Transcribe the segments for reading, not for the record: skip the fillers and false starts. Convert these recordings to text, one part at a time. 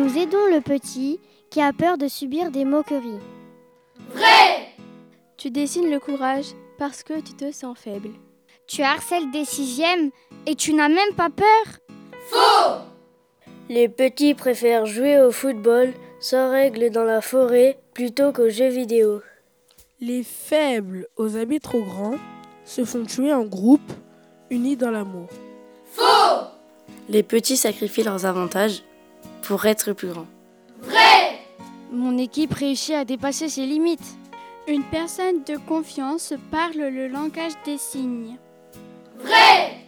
Nous aidons le petit qui a peur de subir des moqueries. Vrai! Tu dessines le courage parce que tu te sens faible. Tu harcèles des 6e et tu n'as même pas peur. Faux! Les petits préfèrent jouer au football sans règles dans la forêt plutôt qu'aux jeux vidéo. Les faibles aux habits trop grands se font tuer en groupe, unis dans l'amour. Faux! Les petits sacrifient leurs avantages pour être plus grands. Vrai! Mon équipe réussit à dépasser ses limites. Une personne de confiance parle le langage des signes. Vrai!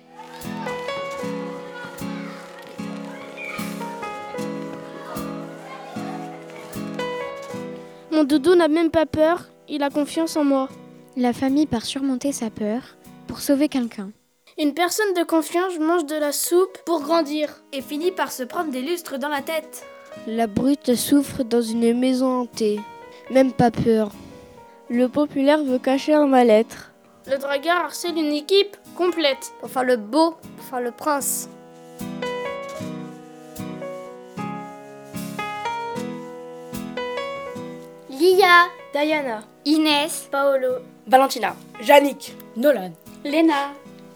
Mon doudou n'a même pas peur, il a confiance en moi. La famille part surmonter sa peur pour sauver quelqu'un. Une personne de confiance mange de la soupe pour grandir. Et finit par se prendre des lustres dans la tête. La brute souffre dans une maison hantée. Même pas peur. Le populaire veut cacher un mal-être. Le dragueur harcèle une équipe complète. Pour faire le beau, pour faire le prince. Lia, Diana, Inès, Paolo, Valentina, Yannick, Nolan, Léna.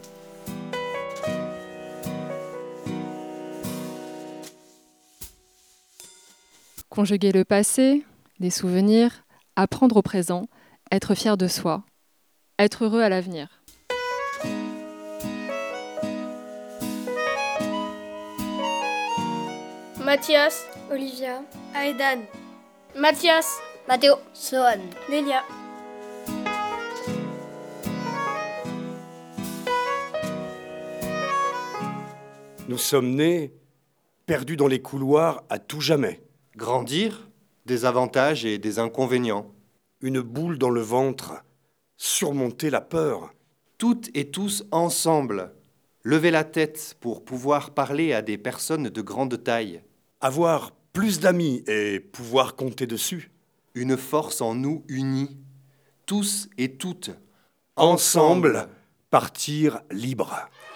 Conjuguer le passé, les souvenirs, apprendre au présent, être fier de soi, être heureux à l'avenir. Mathias, Olivia, Aedan, Mathias, Matteo, Sohan, Lélia. Nous sommes nés, perdus dans les couloirs à tout jamais. Grandir, des avantages et des inconvénients. Une boule dans le ventre, surmonter la peur. Toutes et tous ensemble, lever la tête pour pouvoir parler à des personnes de grande taille. Avoir plus d'amis et pouvoir compter dessus. Une force en nous unie, tous et toutes. Ensemble, partir libre.